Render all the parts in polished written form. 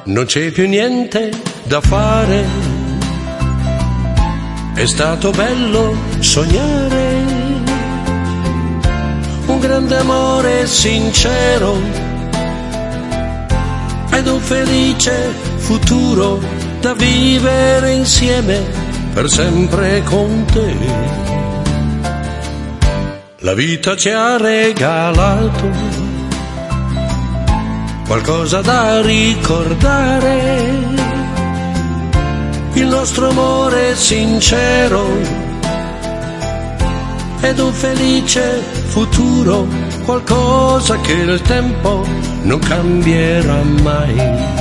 non c'è più niente da fare. È stato bello sognare un grande amore sincero ed un felice futuro da vivere insieme per sempre con te. La vita ci ha regalato qualcosa da ricordare, il nostro amore sincero ed un felice futuro, qualcosa che il tempo non cambierà mai.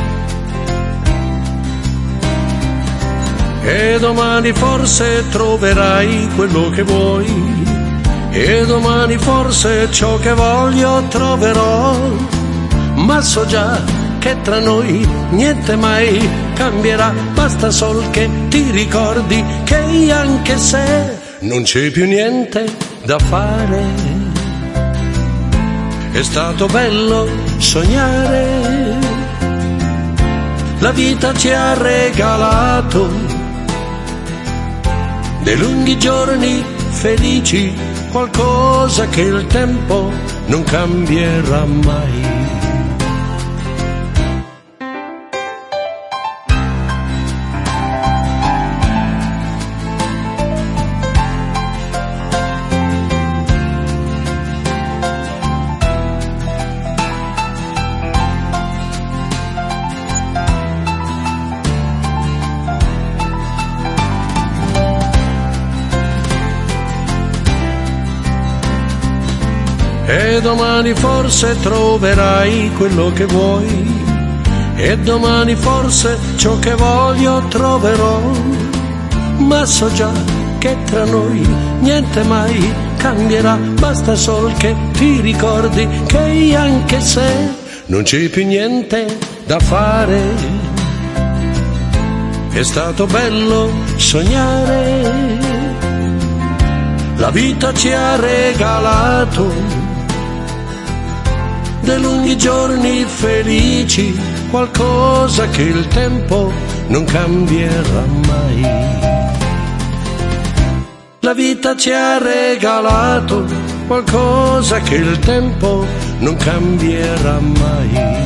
E domani forse troverai quello che vuoi, e domani forse ciò che voglio troverò, ma so già che tra noi niente mai cambierà, basta sol che ti ricordi che anche se non c'è più niente da fare, è stato bello sognare, la vita ci ha regalato dei lunghi giorni felici, qualcosa che il tempo non cambierà mai. E domani forse troverai quello che vuoi, e domani forse ciò che voglio troverò, ma so già che tra noi niente mai cambierà, basta sol che ti ricordi che anche se non c'è più niente da fare, è stato bello sognare, la vita ci ha regalato dei lunghi giorni felici, qualcosa che il tempo non cambierà mai. La vita ci ha regalato qualcosa che il tempo non cambierà mai.